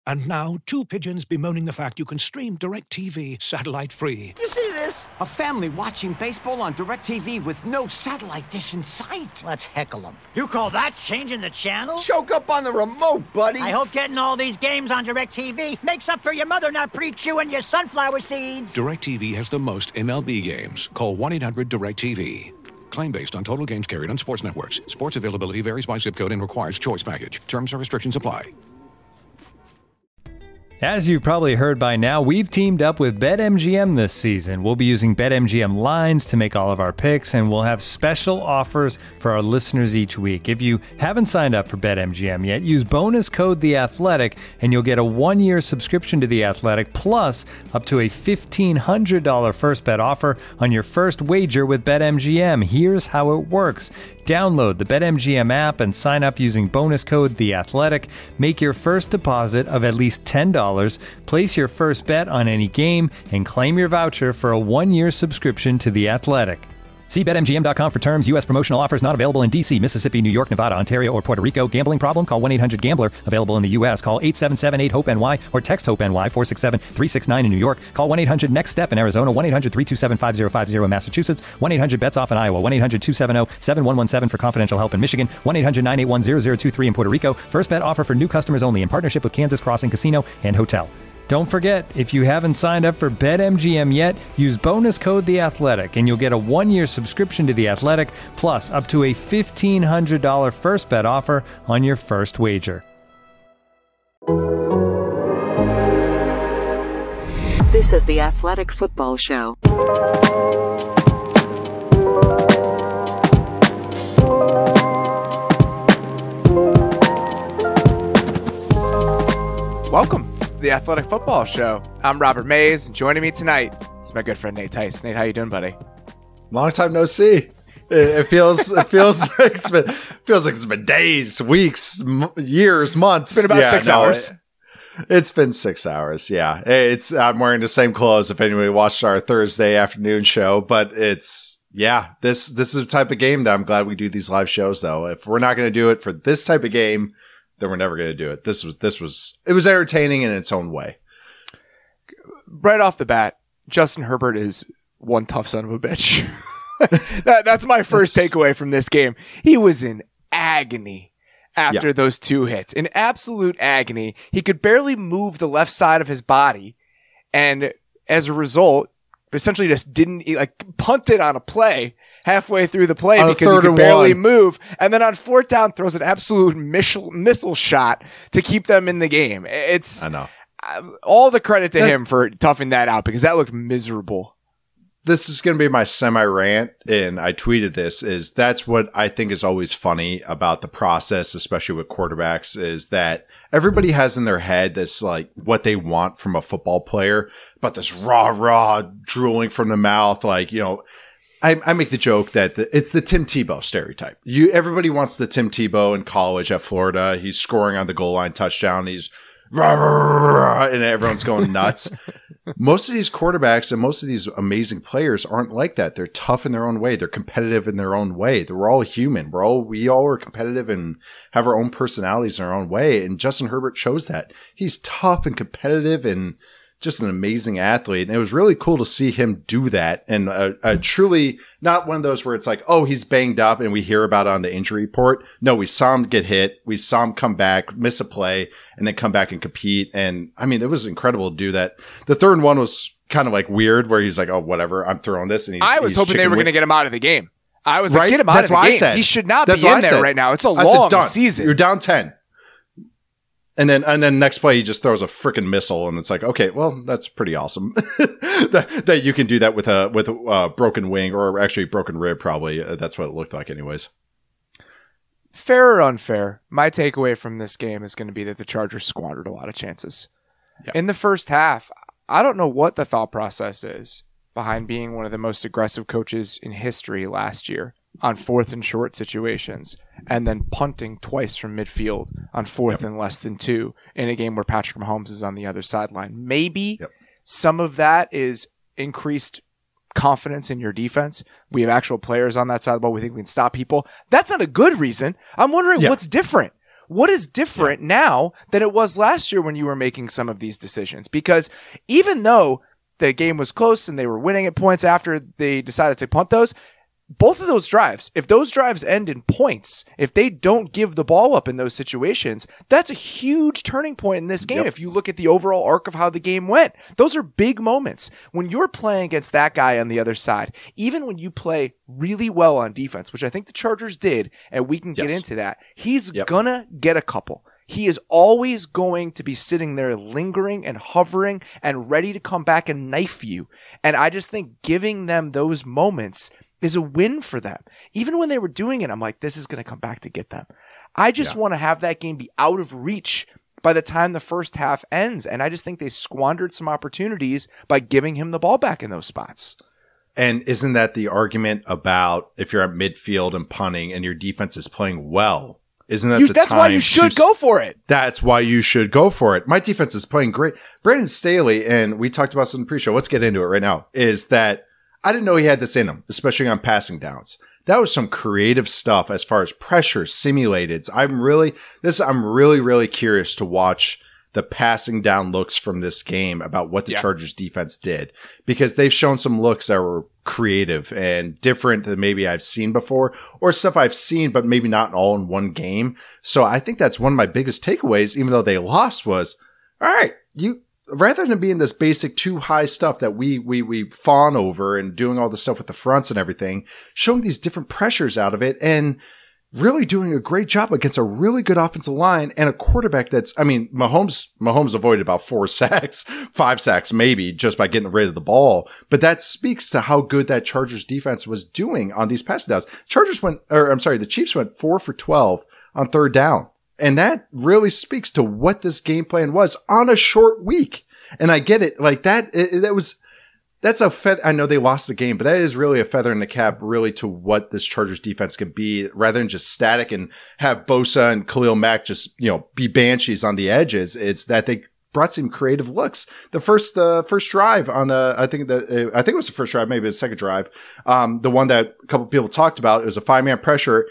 And now, two pigeons bemoaning the fact you can stream DirecTV satellite-free. You see this? A family watching baseball on DirecTV with no satellite dish in sight. Let's heckle them. You call that changing the channel? Choke up on the remote, buddy. I hope getting all these games on DirecTV makes up for your mother not pre-chewing your sunflower seeds. DirecTV has the most MLB games. Call 1-800-DirecTV. Claim based on total games carried on sports networks. Sports availability varies by zip code and requires choice package. Terms and restrictions apply. As you've probably heard by now, we've teamed up with BetMGM this season. We'll be using BetMGM lines to make all of our picks, and we'll have special offers for our listeners each week. If you haven't signed up for BetMGM yet, use bonus code The Athletic, and you'll get a 1-year subscription to The Athletic, plus up to a $1,500 first bet offer on your first wager with BetMGM. Here's how it works. Download the BetMGM app and sign up using bonus code The Athletic. Make your first deposit of at least $10. Place your first bet on any game and claim your voucher for a 1-year subscription to The Athletic. See BetMGM.com for terms. U.S. promotional offers not available in D.C., Mississippi, New York, Nevada, Ontario, or Puerto Rico. Gambling problem? Call 1-800-GAMBLER. Available in the U.S. Call 877-8-HOPE-NY or text HOPE-NY 467-369 in New York. Call 1-800-NEXT-STEP in Arizona. 1-800-327-5050 in Massachusetts. 1-800-BETS-OFF in Iowa. 1-800-270-7117 for confidential help in Michigan. 1-800-981-0023 in Puerto Rico. First bet offer for new customers only in partnership with Kansas Crossing Casino and Hotel. Don't forget, if you haven't signed up for BetMGM yet, use bonus code The Athletic, and you'll get a 1-year subscription to The Athletic, plus up to a $1,500 first bet offer on your first wager. This is the Athletic Football Show. Welcome to the Athletic Football Show. I'm Robert Mays, and joining me tonight is my good friend Nate Tice. Nate, how you doing, buddy? Long time no see. It feels like it's been days, weeks, years, months. It's been about 6 hours. It's been 6 hours. Yeah, I'm wearing the same clothes. If anybody watched our Thursday afternoon show, but this is the type of game that I'm glad we do these live shows. Though, if we're not going to do it for this type of game, then we're never going to do it. It was entertaining in its own way. Right off the bat, Justin Herbert is one tough son of a bitch. That's my first takeaway from this game. He was in agony after those two hits. In absolute agony. He could barely move the left side of his body. And as a result, essentially just punted on a play halfway through the play because he could barely move. And then on fourth down, throws an absolute missile shot to keep them in the game. I know. All the credit to him for toughing that out because that looked miserable. This is going to be my semi-rant, and I tweeted this, that's what I think is always funny about the process, especially with quarterbacks, is that everybody has in their head this, like, what they want from a football player, but this raw, drooling from the mouth, like, you know, I make the joke that it's the Tim Tebow stereotype. Everybody wants the Tim Tebow in college at Florida. He's scoring on the goal line touchdown. He's and everyone's going nuts. Most of these quarterbacks and most of these amazing players aren't like that. They're tough in their own way. They're competitive in their own way. We're all human. We all are competitive and have our own personalities in our own way. And Justin Herbert shows that. He's tough and competitive and just an amazing athlete. And it was really cool to see him do that. And truly not one of those where it's like, oh, he's banged up and we hear about it on the injury report. No, we saw him get hit. We saw him come back, miss a play, and then come back and compete. And I mean, it was incredible to do that. The third one was kind of like weird where he's like, oh, whatever, I'm throwing this. And I was hoping they were going to get him out of the game. I was like, get him out of the game. He should not be in there right now. It's a long season. You're down 10. And then next play, he just throws a freaking missile, and it's like, okay, well, that's pretty awesome that you can do that with a broken wing or actually broken rib. Probably that's what it looked like, anyways. Fair or unfair, my takeaway from this game is going to be that the Chargers squandered a lot of chances in the first half. I don't know what the thought process is behind being one of the most aggressive coaches in history last year on 4th and short situations, and then punting twice from midfield on 4th and less than 2 in a game where Patrick Mahomes is on the other sideline. Maybe some of that is increased confidence in your defense. We have actual players on that side of the ball. We think we can stop people. That's not a good reason. I'm wondering what's different. What is different now than it was last year when you were making some of these decisions? Because even though the game was close and they were winning at points after they decided to punt those, both of those drives, if those drives end in points, if they don't give the ball up in those situations, that's a huge turning point in this game. If you look at the overall arc of how the game went, those are big moments. When you're playing against that guy on the other side, even when you play really well on defense, which I think the Chargers did, and we can get into that, he's gonna get a couple. He is always going to be sitting there lingering and hovering and ready to come back and knife you. And I just think giving them those moments is a win for them. Even when they were doing it, I'm like, this is going to come back to get them. I just want to have that game be out of reach by the time the first half ends. And I just think they squandered some opportunities by giving him the ball back in those spots. And isn't that the argument about if you're at midfield and punting and your defense is playing well? Isn't that that's why you should go for it. That's why you should go for it. My defense is playing great. Brandon Staley, and we talked about this in the pre-show, let's get into it right now, is that I didn't know he had this in him, especially on passing downs. That was some creative stuff as far as pressure simulated. I'm really curious to watch the passing down looks from this game about what the Chargers defense did, because they've shown some looks that were creative and different than maybe I've seen before, or stuff I've seen, but maybe not all in one game. So I think that's one of my biggest takeaways, even though they lost, was, all right, rather than being this basic too high stuff that we fawn over and doing all the stuff with the fronts and everything, showing these different pressures out of it and really doing a great job against a really good offensive line and a quarterback Mahomes avoided about 4 sacks, 5 sacks maybe, just by getting rid of the ball. But that speaks to how good that Chargers defense was doing on these passing downs. The Chiefs went 4 for 12 on third down. And that really speaks to what this game plan was on a short week. And I get it. Like that's a feather. I know they lost the game, but that is really a feather in the cap really to what this Chargers defense can be, rather than just static and have Bosa and Khalil Mack just, be banshees on the edges. It's that they brought some creative looks. The first drive on I think it was the first drive, maybe the second drive. The one that a couple people talked about, it was a 5-man pressure,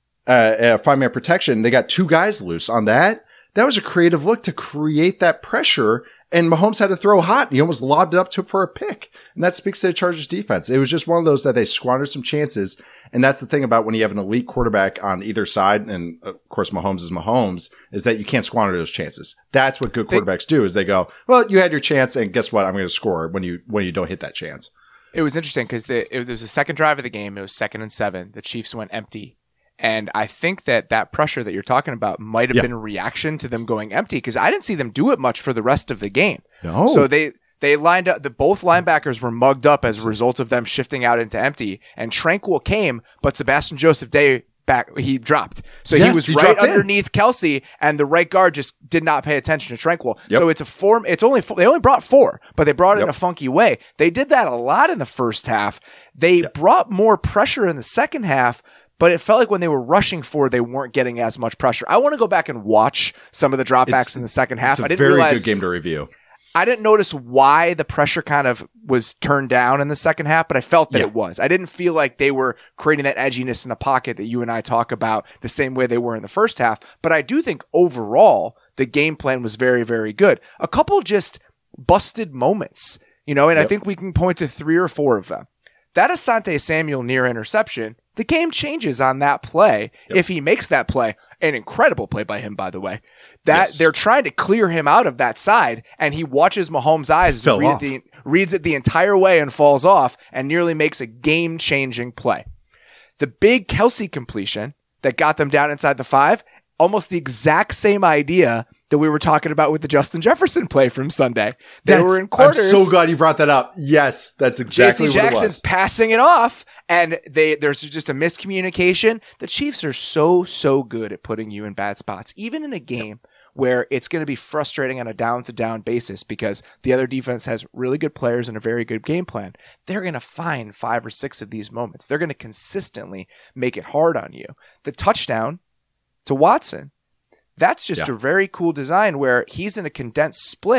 5-man protection. They got 2 guys loose on that. That was a creative look to create that pressure. And Mahomes had to throw hot. He almost lobbed it up for a pick. And that speaks to the Chargers defense. It was just one of those that they squandered some chances. And that's the thing about when you have an elite quarterback on either side. And of course, Mahomes is Mahomes, is that you can't squander those chances. That's what good quarterbacks do, is they go, well, you had your chance. And guess what? I'm going to score when you don't hit that chance. It was interesting because it was the second drive of the game. It was 2nd and 7. The Chiefs went empty. And I think that pressure that you're talking about might have been a reaction to them going empty, because I didn't see them do it much for the rest of the game. No. So they lined up. Both linebackers were mugged up as a result of them shifting out into empty. And Tranquil came, but Sebastian Joseph Day he dropped. So he was right underneath Kelsey, and the right guard just did not pay attention to Tranquil. Yep. So they only brought 4, but they brought it in a funky way. They did that a lot in the first half. They brought more pressure in the second half, but it felt like when they were rushing forward, they weren't getting as much pressure. I want to go back and watch some of the dropbacks in the second half. It's a very good game to review. I didn't notice why the pressure kind of was turned down in the second half, but I felt that it was. I didn't feel like they were creating that edginess in the pocket that you and I talk about the same way they were in the first half. But I do think overall, the game plan was very, very good. A couple just busted moments, and I think we can point to 3 or 4 of them. That Asante Samuel near interception, the game changes on that play. If he makes that play, an incredible play by him, by the way, they're trying to clear him out of that side, and he watches Mahomes' eyes, reads it the entire way and falls off, and nearly makes a game-changing play. The big Kelsey completion that got them down inside the 5, almost the exact same idea that we were talking about with the Justin Jefferson play from Sunday. They were in quarters. I'm so glad you brought that up. Yes, that's exactly what it was. J.C. Jackson's passing it off, and there's just a miscommunication. The Chiefs are so good at putting you in bad spots, even in a game where it's going to be frustrating on a down-to-down basis because the other defense has really good players and a very good game plan. They're going to find 5 or 6 of these moments. They're going to consistently make it hard on you. The touchdown to Watson, that's just a very cool design where he's in a condensed split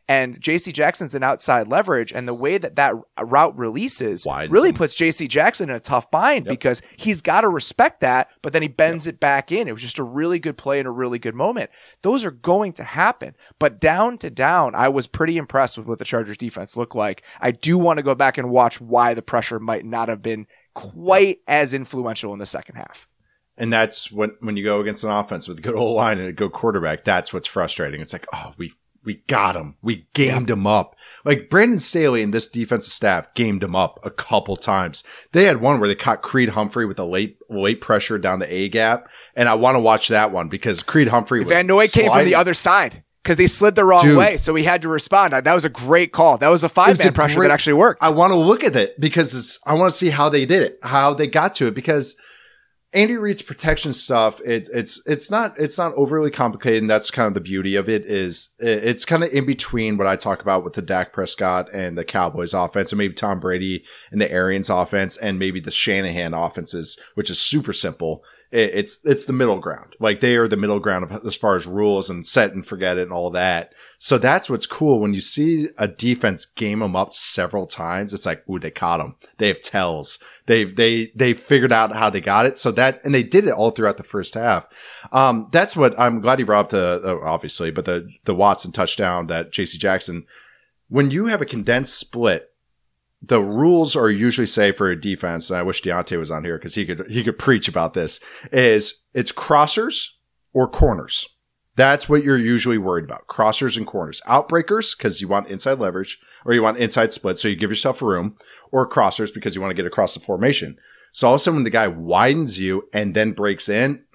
And JC Jackson's an outside leverage, and the way that route releases Widens really him. puts JC Jackson in a tough bind because he's got to respect that, but then he bends it back in. It was just a really good play and a really good moment. Those are going to happen. But down to down, I was pretty impressed with what the Chargers defense looked like. I do want to go back and watch why the pressure might not have been quite as influential in the second half. And that's when you go against an offense with a good old line and a good quarterback, that's what's frustrating. It's like, oh, we got him. We gamed him up. Like Brandon Staley and this defensive staff gamed him up a couple times. They had one where they caught Creed Humphrey with a late pressure down the A gap. And I want to watch that one because Creed Humphrey was Van Noy came from the other side because they slid the wrong way. So he had to respond. That was a great call. That was a 5-man pressure that actually worked. I want to look at it because I want to see how they did it, how they got to it, because Andy Reid's protection stuff, it's not overly complicated, and that's kind of the beauty of it. Is it's kind of in between what I talk about with the Dak Prescott and the Cowboys offense, and maybe Tom Brady and the Arians offense, and maybe the Shanahan offenses, which is super simple. It's the middle ground. Like they are the middle ground as far as rules and set and forget it and all that. So that's what's cool when you see a defense game them up several times. It's like, ooh, they caught them. They have tells. They figured out how they got it. So and they did it all throughout the first half. That's what I'm glad he brought up obviously, but the Watson touchdown that JC Jackson, when you have a condensed split, the rules are usually say for a defense, and I wish Deontay was on here because he could preach about this, is it's crossers or corners. That's what you're usually worried about. Crossers and corners. Outbreakers, because you want inside leverage, or you want inside split, so you give yourself room, or crossers because you want to get across the formation. So all of a sudden when the guy widens you and then breaks in,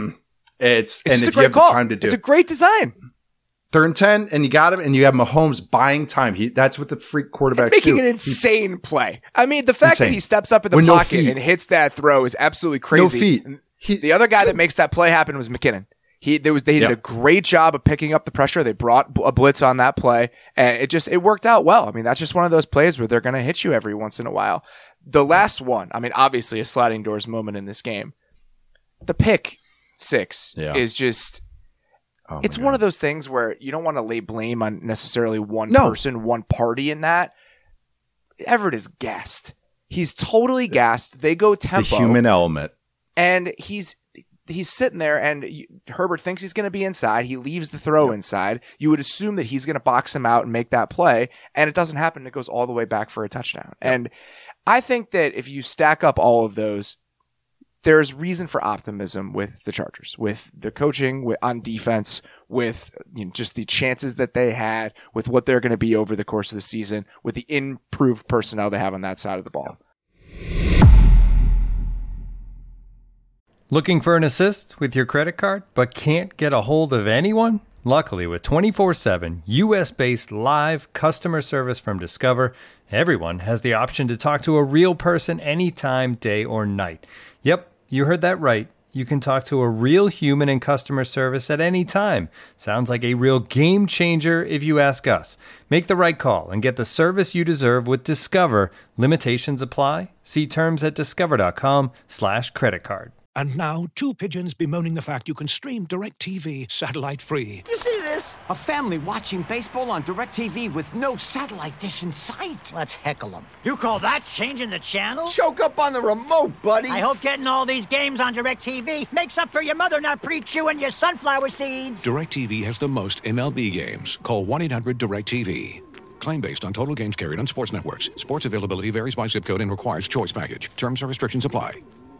it's and if you have the time to do it. It's a great design. 3rd and 10, and you got him, and you have Mahomes buying time. That's what the freak quarterbacks making do. An insane play. I mean, the fact that he steps up in the pocket and hits that throw is absolutely crazy. No feet. The other guy that makes that play happen was McKinnon. They did a great job of picking up the pressure. They brought a blitz on that play, and it worked out well. I mean, that's just one of those plays where they're going to hit you every once in a while. The last one, I mean, obviously a sliding doors moment in this game. The pick 6 is just... Oh it's one of those things where you don't want to lay blame on necessarily one person, one party in that. Everett is gassed. He's totally gassed. They go tempo. The human element. And he's sitting there, and Herbert thinks he's going to be inside. He leaves the throw inside. You would assume that he's going to box him out and make that play, and it doesn't happen. It goes all the way back for a touchdown. And I think that if you stack up all of those, there's reason for optimism with the Chargers, with the coaching on defense, with just the chances that they had, with what they're going to be over the course of the season, with the improved personnel they have on that side of the ball. Looking for an assist with your credit card, but can't get a hold of anyone? Luckily, with 24/7 U.S.-based live customer service from Discover, everyone has the option to talk to a real person anytime, day or night. Yep, you heard that right. You can talk to a real human in customer service at any time. Sounds like a real game changer if you ask us. Make the right call and get the service you deserve with Discover. Limitations apply. See terms at discover.com/creditcard. And now, 2 pigeons bemoaning the fact you can stream DirecTV satellite-free. You see this? A family watching baseball on DirecTV with no satellite dish in sight. Let's heckle them. You call that changing the channel? Choke up on the remote, buddy. I hope getting all these games on DirecTV makes up for your mother not pre-chewing your sunflower seeds. DirecTV has the most MLB games. Call 1-800-DirecTV. Claim based on total games carried on sports networks. Sports availability varies by zip code and requires choice package. Terms and restrictions apply.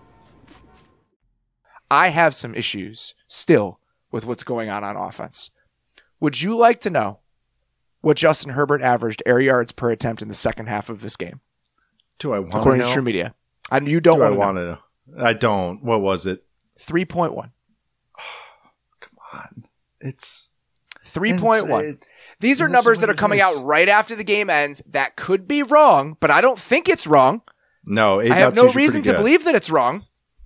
I have some issues still with what's going on offense. Would you like to know what Justin Herbert averaged air yards per attempt in the second half of this game? Do I want to know? According to True Media. And you don't want to know. I don't. What was it? 3.1. Oh, come on. It's 3.1. These are numbers that are coming out right after the game ends. That could be wrong, but I don't think it's wrong. No, I have no reason to believe that it's wrong.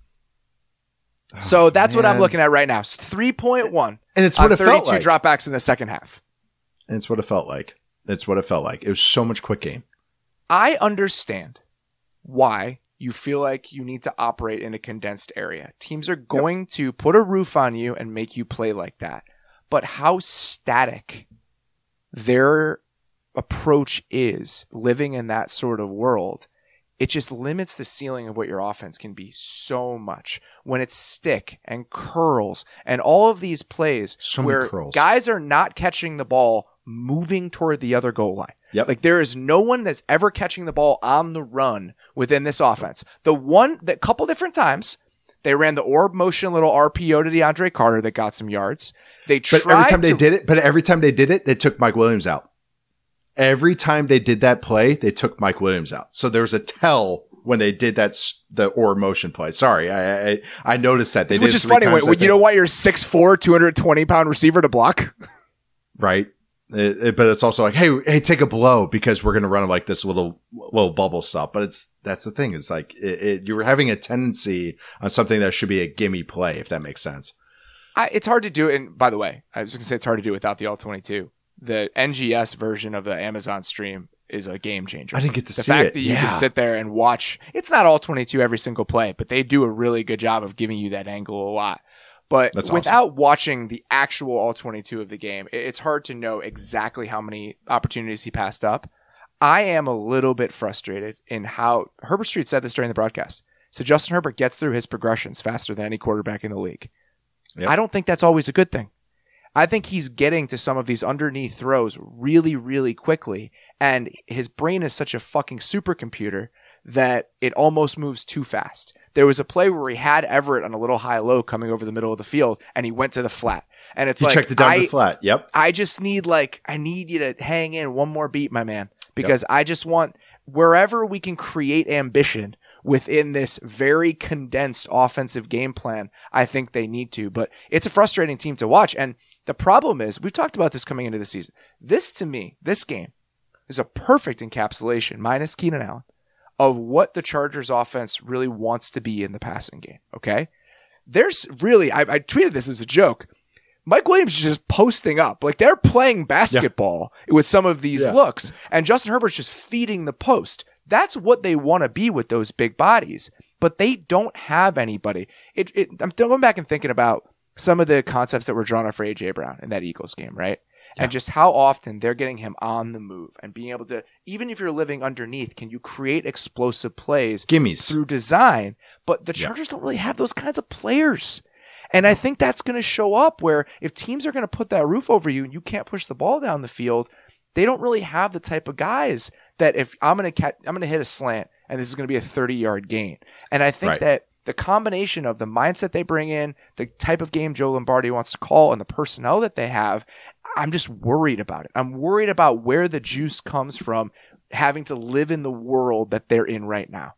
So that's what I'm looking at right now. 3.1. And it's what it felt like. 32 dropbacks in the second half. And it's what it felt like. It's what it felt like. It was so much quick game. I understand why you feel like you need to operate in a condensed area. Teams are going to put a roof on you and make you play like that. But how static their approach is living in that sort of world, it just limits the ceiling of what your offense can be so much when it's stick and curls and all of these plays where guys are not catching the ball moving toward the other goal line. Yep. Like there is no one that's ever catching the ball on the run within this offense. The couple different times they ran the orb motion little RPO to DeAndre Carter that got some yards. But every time they did it, they took Mike Williams out. Every time they did that play, they took Mike Williams out. So there was a tell when they did the orb motion play. Sorry, I noticed that. Which is funny. You don't want your 6'4", 220-pound receiver to block? Right. But it's also like, hey, take a blow because we're going to run like this little bubble stuff. But that's the thing. It's like you were having a tendency on something that should be a gimme play, if that makes sense. It's hard to do. And by the way, I was going to say it's hard to do without the All-22. The NGS version of the Amazon stream is a game changer. I didn't get to see it. The fact that you can sit there and watch, it's not all 22 every single play, but they do a really good job of giving you that angle a lot. But without watching the actual all 22 of the game, it's hard to know exactly how many opportunities he passed up. I am a little bit frustrated in how Herbert Street said this during the broadcast. So Justin Herbert gets through his progressions faster than any quarterback in the league. Yep. I don't think that's always a good thing. I think he's getting to some of these underneath throws really, really quickly, and his brain is such a fucking supercomputer that it almost moves too fast. There was a play where he had Everett on a little high-low coming over the middle of the field, and he went to the flat. And it's he checked it down to the flat. Yep. I just need I need you to hang in one more beat, my man, because I just want wherever we can create ambition within this very condensed offensive game plan, I think they need to. But it's a frustrating team to watch, and the problem is, we've talked about this coming into the season. This, to me, this game is a perfect encapsulation, minus Keenan Allen, of what the Chargers offense really wants to be in the passing game, okay? There's really, I tweeted this as a joke. Mike Williams is just posting up. Like, they're playing basketball with some of these looks, and Justin Herbert's just feeding the post. That's what they want to be with those big bodies, but they don't have anybody. I'm going back and thinking about some of the concepts that were drawn up for A.J. Brown in that Eagles game, right? Yeah. And just how often they're getting him on the move and being able to, even if you're living underneath, can you create explosive plays through design? But the Chargers don't really have those kinds of players. And I think that's going to show up where if teams are going to put that roof over you and you can't push the ball down the field, they don't really have the type of guys that if I'm going to hit a slant and this is going to be a 30-yard gain. And I think that the combination of the mindset they bring in, the type of game Joe Lombardi wants to call, and the personnel that they have, I'm just worried about it. I'm worried about where the juice comes from having to live in the world that they're in right now.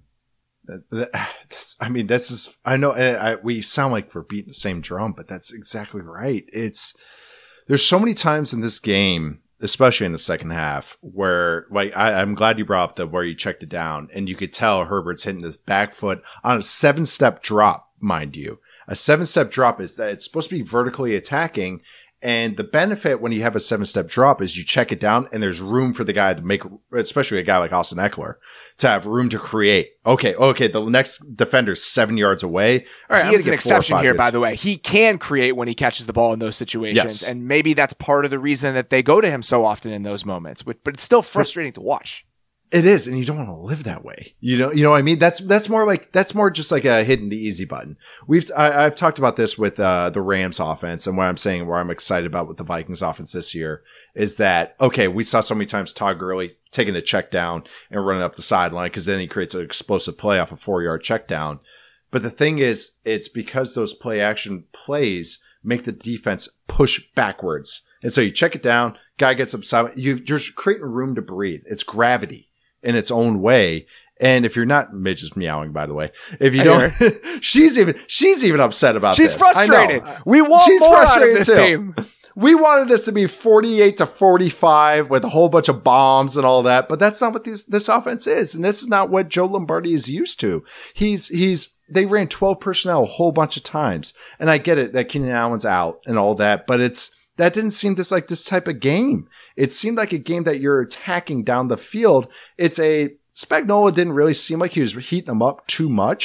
I know we sound like we're beating the same drum, but that's exactly right. There's so many times in this game, especially in the second half, where I'm glad you brought up where you checked it down and you could tell Herbert's hitting this back foot on a 7-step drop, mind you. A 7-step drop is that it's supposed to be vertically attacking. And the benefit when you have a 7-step drop is you check it down and there's room for the guy to make, especially a guy like Austin Eckler, to have room to create. Okay. The next defender's 7 yards away. All right, he is an exception here, by the way. He can create when he catches the ball in those situations. Yes. And maybe that's part of the reason that they go to him so often in those moments. But it's still frustrating to watch. It is, and you don't want to live that way. You know what I mean? That's more just like a hitting the easy button. I've talked about this with the Rams offense, and what I'm saying, where I'm excited about with the Vikings offense this year is that we saw so many times Todd Gurley taking a check down and running up the sideline because then he creates an explosive play off a 4-yard check down. But the thing is, it's because those play action plays make the defense push backwards, and so you check it down, guy gets upside, you're creating room to breathe. It's gravity in its own way. And if you're not, Midge is meowing, by the way. If you don't, she's even upset about this. She's frustrated. We want more out of this team. We wanted this to be 48-45 with a whole bunch of bombs and all that, but that's not what this offense is. And this is not what Joe Lombardi is used to. They ran 12 personnel a whole bunch of times. And I get it that Keenan Allen's out and all that, but that didn't seem just like this type of game. It seemed like a game that you're attacking down the field. Spagnuolo didn't really seem like he was heating them up too much.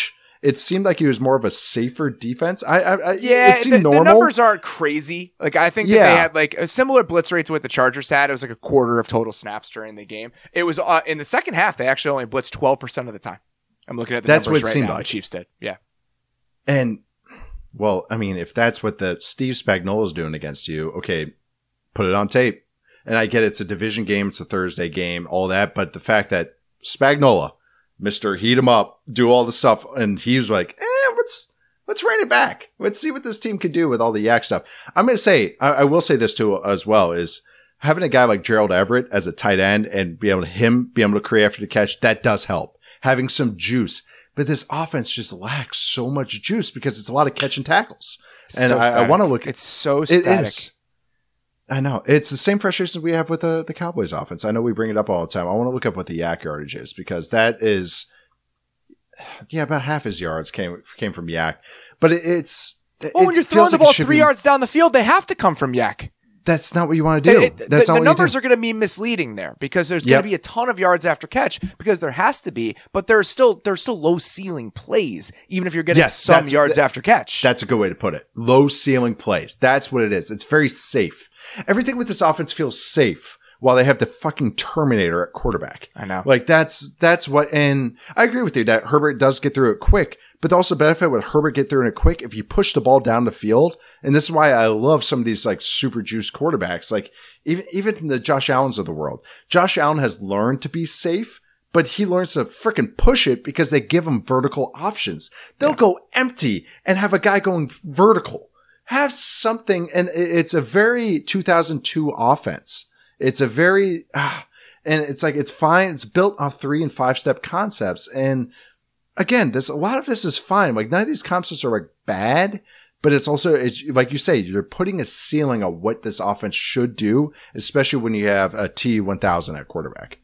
it seemed like he was more of a safer defense. It seemed normal. The numbers aren't crazy. Like, I think that they had like a similar blitz rate to what the Chargers had. It was like a quarter of total snaps during the game. It was in the second half, they actually only blitzed 12% of the time. I'm looking at the numbers right now. The Chiefs did. Yeah. And, well, I mean, if that's what the Steve Spagnuolo is doing against you, okay, put it on tape. And I get it's a division game, it's a Thursday game, all that. But the fact that Spagnuolo, Mr. Heat 'em up, do all the stuff, and he was like, let's rein it back. Let's see what this team could do with all the yak stuff. I'm going to say, I will say this too as well, is having a guy like Gerald Everett as a tight end and be able to create after the catch, that does help. Having some juice. But this offense just lacks so much juice because it's a lot of catch and tackles. And so I want to look. It's so static. It is. I know. It's the same frustrations we have with the Cowboys offense. I know we bring it up all the time. I want to look up what the yak yardage is because that is, about half his yards came from yak. But when you're throwing the ball 3 yards down the field, they have to come from yak. That's not what you want to do. The numbers are going to be misleading there because there's going to be a ton of yards after catch because there has to be, but there's still low ceiling plays, even if you're getting some yards after catch. That's a good way to put it. Low ceiling plays. That's what it is. It's very safe. Everything with this offense feels safe while they have the fucking Terminator at quarterback. I know. Like that's what, and I agree with you that Herbert does get through it quick, but also benefit with Herbert get through it quick if you push the ball down the field. And this is why I love some of these like super juice quarterbacks, like even the Josh Allens of the world. Josh Allen has learned to be safe, but he learns to freaking push it because they give him vertical options. They'll go empty and have a guy going vertical. Have something, and it's a very 2002 offense. It's a very, and it's like, it's fine. It's built off 3 and 5 step concepts. And again, a lot of this is fine. Like none of these concepts are like bad, but it's also, like you say, you're putting a ceiling on what this offense should do, especially when you have a T1000 at quarterback.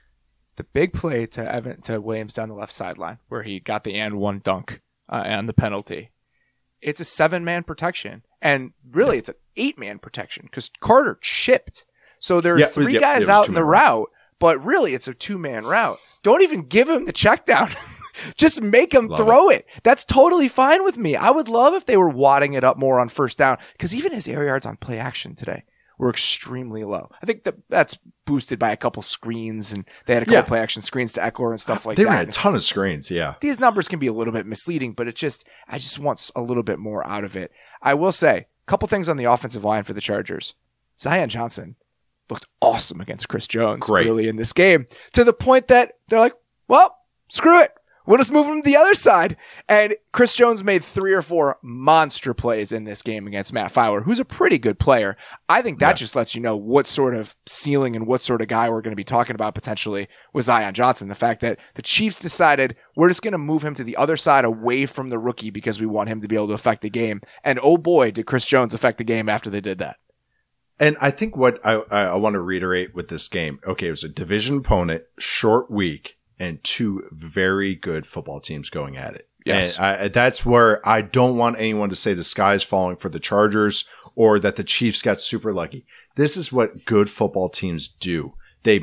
The big play to Williams down the left sideline where he got the and one dunk and the penalty. It's a 7-man protection. And really, it's an 8-man protection because Carter chipped. So there are 3 guys out in the route, but really it's a 2-man route. Don't even give him the check down. Just make him throw it. That's totally fine with me. I would love if they were wadding it up more on first down because even his air yards on play action today were extremely low. I think that's boosted by a couple screens, and they had a couple play action screens to Eckler and stuff like that. They ran a ton of screens, yeah. These numbers can be a little bit misleading, but I just want a little bit more out of it. I will say, a couple things on the offensive line for the Chargers. Zion Johnson looked awesome against Chris Jones early in this game, to the point that they're like, well, screw it. We'll just move him to the other side. And Chris Jones made 3 or 4 monster plays in this game against Matt Fowler, who's a pretty good player. I think that just lets you know what sort of ceiling and what sort of guy we're going to be talking about potentially with Zion Johnson. The fact that the Chiefs decided we're just going to move him to the other side away from the rookie because we want him to be able to affect the game. And oh boy, did Chris Jones affect the game after they did that. And I think what I want to reiterate with this game, okay, it was a division opponent, short week, and 2 very good football teams going at it. Yes. And that's where I don't want anyone to say the sky is falling for the Chargers or that the Chiefs got super lucky. This is what good football teams do. They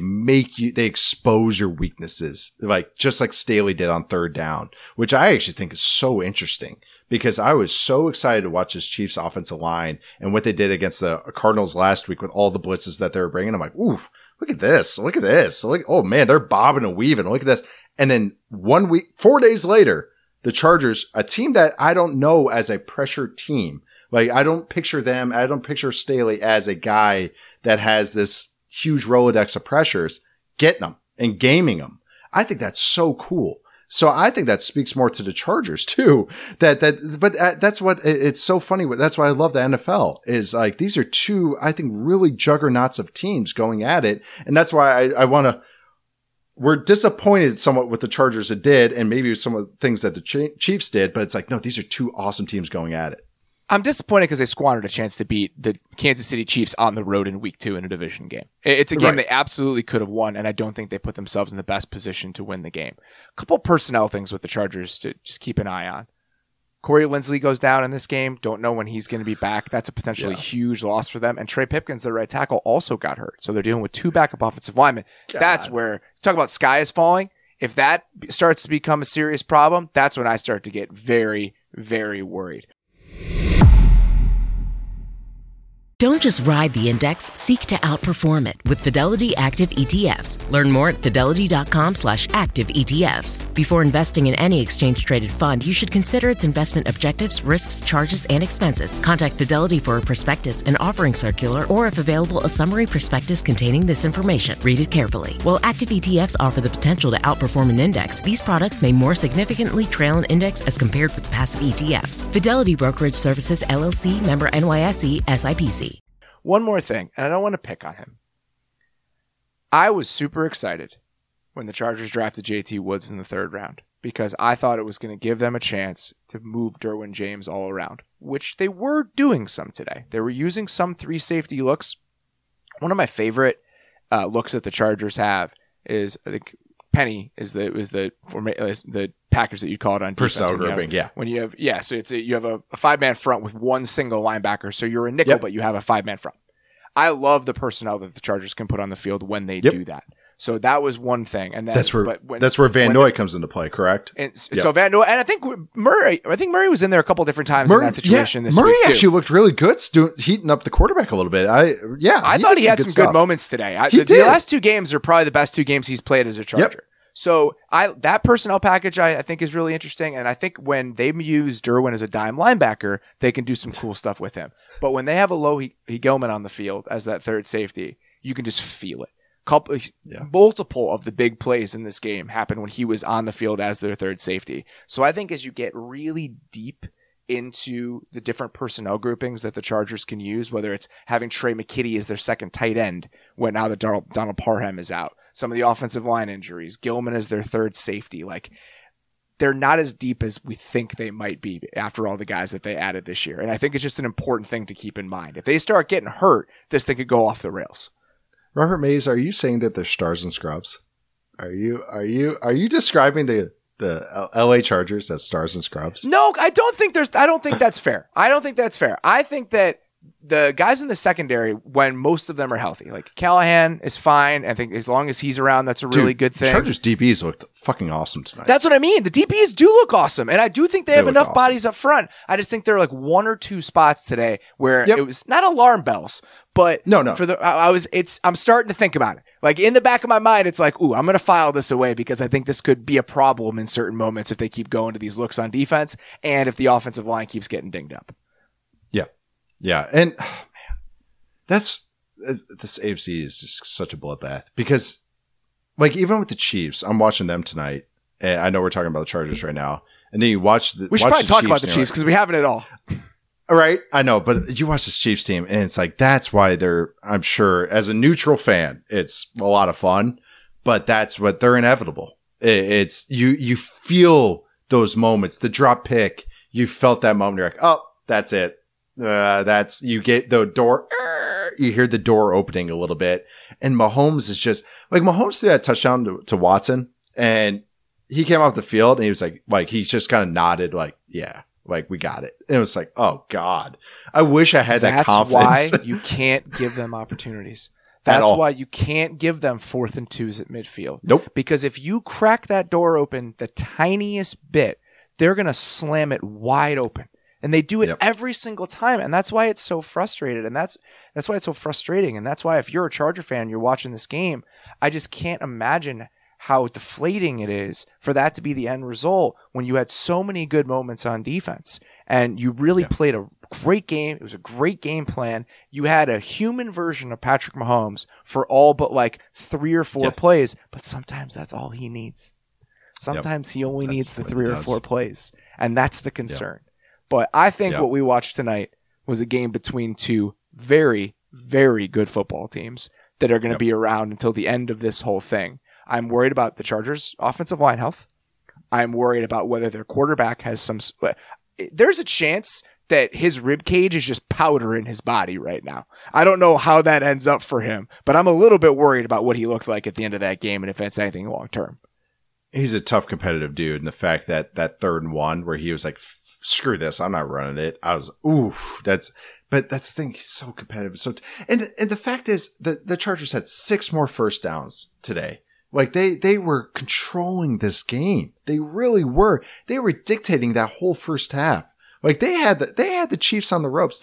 expose your weaknesses, just like Staley did on 3rd down, which I actually think is so interesting because I was so excited to watch this Chiefs offensive line and what they did against the Cardinals last week with all the blitzes that they were bringing. I'm like, ooh. Look at this. Look at this. Oh man, they're bobbing and weaving. Look at this. And then 4 days later, the Chargers, a team that I don't know as a pressure team. Like I don't picture Staley as a guy that has this huge Rolodex of pressures, getting them and gaming them. I think that's so cool. So I think that speaks more to the Chargers too. But that's what it's so funny. That's why I love the NFL is like, these are 2, I think, really juggernauts of teams going at it. And that's why we're disappointed somewhat with the Chargers it did. And maybe some of the things that the Chiefs did, but it's like, no, these are 2 awesome teams going at it. I'm disappointed because they squandered a chance to beat the Kansas City Chiefs on the road in week 2 in a division game. It's a game they absolutely could have won, and I don't think they put themselves in the best position to win the game. A couple personnel things with the Chargers to just keep an eye on. Corey Linsley goes down in this game. Don't know when he's going to be back. That's a potentially huge loss for them. And Trey Pipkins, the right tackle, also got hurt. So they're dealing with 2 backup offensive linemen. God. That's where, talk about sky is falling. If that starts to become a serious problem, that's when I start to get very, very worried. Don't just ride the index, seek to outperform it with Fidelity Active ETFs. Learn more at fidelity.com/active ETFs. Before investing in any exchange-traded fund, you should consider its investment objectives, risks, charges, and expenses. Contact Fidelity for a prospectus, an offering circular, or if available, a summary prospectus containing this information. Read it carefully. While active ETFs offer the potential to outperform an index, these products may more significantly trail an index as compared with passive ETFs. Fidelity Brokerage Services, LLC, member NYSE, SIPC. One more thing, and I don't want to pick on him. I was super excited when the Chargers drafted JT Woods in the 3rd round because I thought it was going to give them a chance to move Derwin James all around, which they were doing some today. They were using some 3 safety looks. One of my favorite looks that the Chargers have is, I think, Penny is the package that you call it on defense. Personnel grouping, yeah. When you have, so you have a 5-man front with one single linebacker. So you're a nickel, but you have a 5-man front. I love the personnel that the Chargers can put on the field when they do that. So that was one thing, and then, that's where Van Noy comes into play, correct? And so Van Noy, and I think Murray was in there a couple different times in that situation. This Murray week too. actually looked really good, heating up the quarterback a little bit. I thought he had some good moments today. The last 2 games are probably the best 2 games he's played as a Charger. Yep. So that personnel package I think is really interesting, and I think when they use Derwin as a dime linebacker, they can do some cool stuff with him. But when they have a Alohi Gilman on the field as that 3rd safety, you can just feel it. Multiple of the big plays in this game happened when he was on the field as their 3rd safety. So I think as you get really deep into the different personnel groupings that the Chargers can use, whether it's having Trey McKitty as their 2nd tight end when now that Donald Parham is out, some of the offensive line injuries, Gilman as their 3rd safety, they're not as deep as we think they might be after all the guys that they added this year. And I think it's just an important thing to keep in mind. If they start getting hurt, this thing could go off the rails. Robert Mays, are you saying that they're stars and scrubs? Are you describing the LA Chargers as stars and scrubs? No, I don't think that's fair. I don't think that's fair. I think that the guys in the secondary, when most of them are healthy, like Callahan is fine. I think as long as he's around, that's a really good thing. Chargers DBs looked fucking awesome tonight. That's what I mean. The DBs do look awesome, and I do think they have enough bodies up front. I just think there are 1 or 2 spots today where it was not alarm bells, but no. I'm starting to think about it. In the back of my mind, it's I'm going to file this away because I think this could be a problem in certain moments if they keep going to these looks on defense and if the offensive line keeps getting dinged up. Yeah, and this AFC is just such a bloodbath because, even with the Chiefs, I'm watching them tonight, and I know we're talking about the Chargers right now, and then you watch the. We should probably talk about the Chiefs because we haven't at all. All right, I know, but you watch this Chiefs team, and it's that's why they're. I'm sure, as a neutral fan, it's a lot of fun, but that's what they're inevitable. It's you feel those moments, the drop pick. You felt that moment. You're oh, that's it. You get the door, you hear the door opening a little bit, and Mahomes is just Mahomes threw that touchdown to Watson, and he came off the field and he was he just kind of nodded we got it. And it was oh God, I wish I had that confidence. That's why you can't give them opportunities. That's why you can't give them 4th and 2s at midfield. Nope. Because if you crack that door open the tiniest bit, they're going to slam it wide open. And they do it every single time. And that's why it's so frustrated. And that's why it's so frustrating. And that's why if you're a Charger fan, you're watching this game, I just can't imagine how deflating it is for that to be the end result when you had so many good moments on defense. And you really played a great game. It was a great game plan. You had a human version of Patrick Mahomes for all but 3 or 4 plays. But sometimes that's all he needs. Sometimes he only needs the 3 or 4 plays. And that's the concern. But I think what we watched tonight was a game between 2 very, very good football teams that are going to be around until the end of this whole thing. I'm worried about the Chargers' offensive line health. I'm worried about whether their quarterback has some... There's a chance that his rib cage is just powder in his body right now. I don't know how that ends up for him, but I'm a little bit worried about what he looks like at the end of that game and if it's anything long term. He's a tough competitive dude, and the fact that 3rd and 1 where he was screw this, I'm not running it. I was, but that's the thing. He's so competitive. And the fact is that the Chargers had 6 more first downs today Like they were controlling this game. They really were. They were dictating that whole first half. Like they had the Chiefs on the ropes.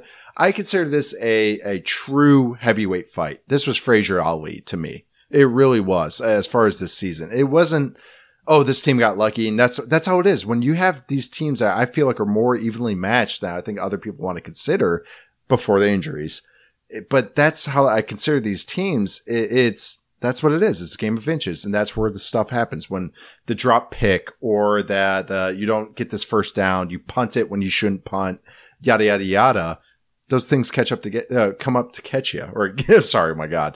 I consider this a true heavyweight fight. This was Frazier Ali to me. It really was, as far as this season. It wasn't, oh, this team got lucky, and that's how it is. When you have these teams that I feel like are more evenly matched than I think other people want to consider before the injuries. But that's how I consider these teams. That's what it is. It's a game of inches, and that's where the stuff happens. When the drop pick or that you don't get this first down, you punt it when you shouldn't punt, yada yada yada. Those things come up to catch you. Or sorry, my God,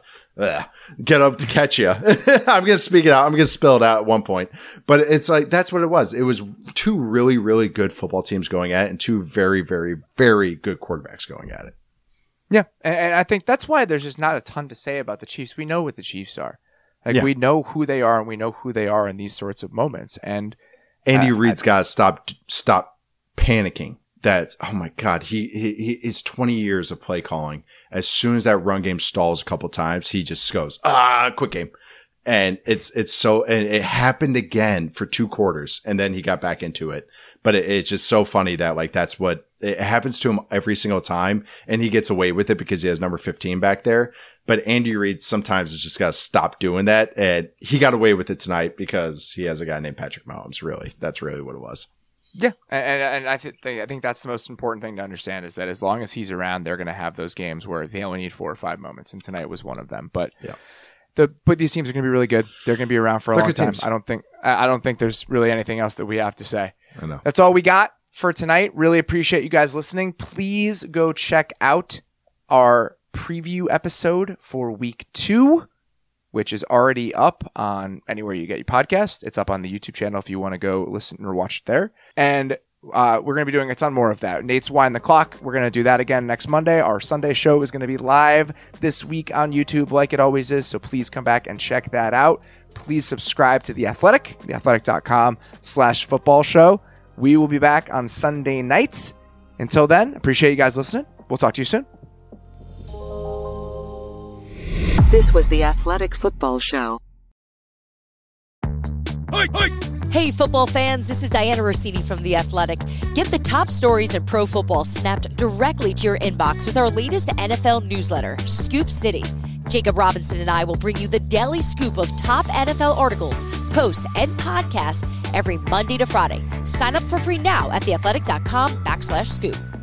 get up to catch you. I'm gonna speak it out. I'm gonna spill it out at one point. But it's like that's what it was. It was two really really good football teams going at it, and two very very very good quarterbacks going at it. Yeah, and I think that's why there's just not a ton to say about the Chiefs. We know what the Chiefs are. We know who they are, and we know who they are in these sorts of moments. And Andy Reid's got to stop panicking. That's, oh my God, he's 20 years of play calling. As soon as that run game stalls a couple times, he just goes, quick game. And and it happened again for 2 quarters, and then he got back into it. But it's just so funny that that's what it happens to him every single time, and he gets away with it because he has number 15 back there. But Andy Reid sometimes has just got to stop doing that, and he got away with it tonight because he has a guy named Patrick Mahomes. Really, that's really what it was. Yeah, and I think that's the most important thing to understand is that as long as he's around, they're going to have those games where they only need 4 or 5 moments, and tonight was one of them. But yeah. But these teams are going to be really good. They're going to be around for a long time. Teams. I don't think there's really anything else that we have to say. I know. That's all we got for tonight. Really appreciate you guys listening. Please go check out our preview episode for week 2, which is already up on anywhere you get your podcast. It's up on the YouTube channel if you want to go listen or watch it there. And we're going to be doing a ton more of that. Nate's Wind the Clock. We're going to do that again next Monday. Our Sunday show is going to be live this week on YouTube like it always is. So please come back and check that out. Please subscribe to The Athletic, theathletic.com/football show. We will be back on Sunday nights. Until then, appreciate you guys listening. We'll talk to you soon. This was The Athletic Football Show. Hey, football fans, this is Diana Rossini from The Athletic. Get the top stories in pro football snapped directly to your inbox with our latest NFL newsletter, Scoop City. Jacob Robinson and I will bring you the daily scoop of top NFL articles, posts, and podcasts every Monday to Friday. Sign up for free now at theathletic.com/scoop.